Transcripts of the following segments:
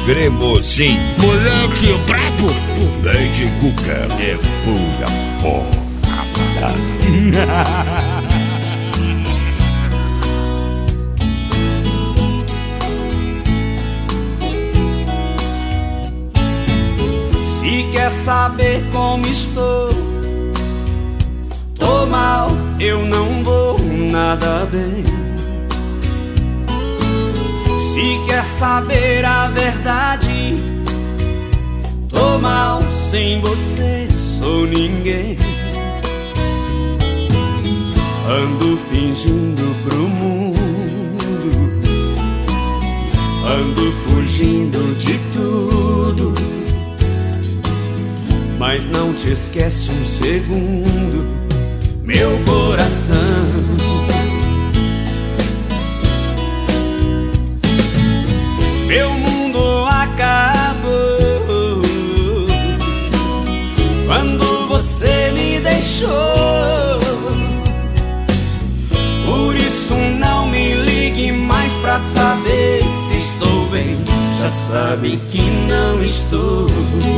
Cremosinho. Moleque brabo. Lady Cuca é pura porra. Se quer saber como estou, tô mal, eu não vou nada bem. Se quer saber a verdade, tô mal, sem você sou ninguém. Ando fingindo pro mundo, ando fugindo de tudo, mas não te esquece um segundo, meu coração. Meu mundo acabou quando você me deixou. Por isso não me ligue mais pra saber se estou bem. Já sabe que não estou.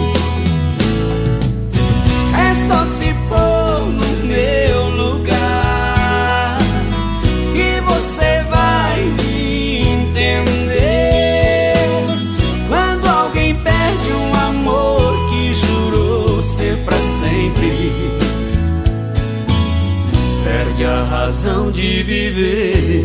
É só se pôr no meu lugar que você vai me entender. Quando alguém perde um amor que jurou ser pra sempre, perde a razão de viver.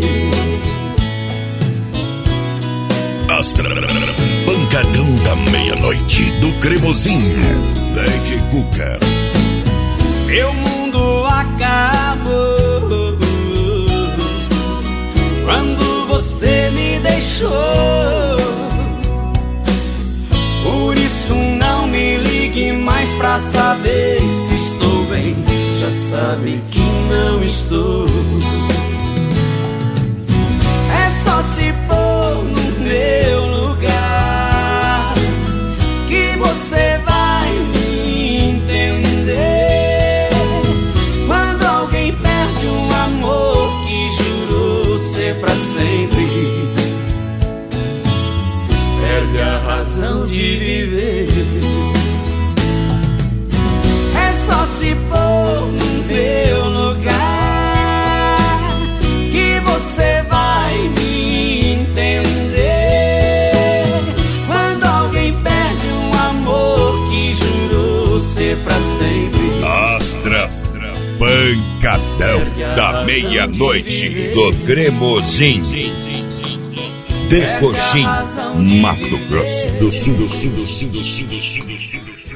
Pancadão da meia-noite do Cremosinho. Lady Cuca. Meu mundo acabou quando você me deixou. Por isso não me ligue mais pra saber se estou bem. Já sabe que não estou. É só se pôr no meu lugar que você vai me entender. Quando alguém perde um amor que jurou ser pra sempre, perde a razão de viver. É só se pôr no meu lugar que você vai me entender. Quando alguém perde um amor que jurou ser pra sempre, Astra, pancadão da meia-noite do Cremosinho. De Coxim, Mato Grosso do Sul.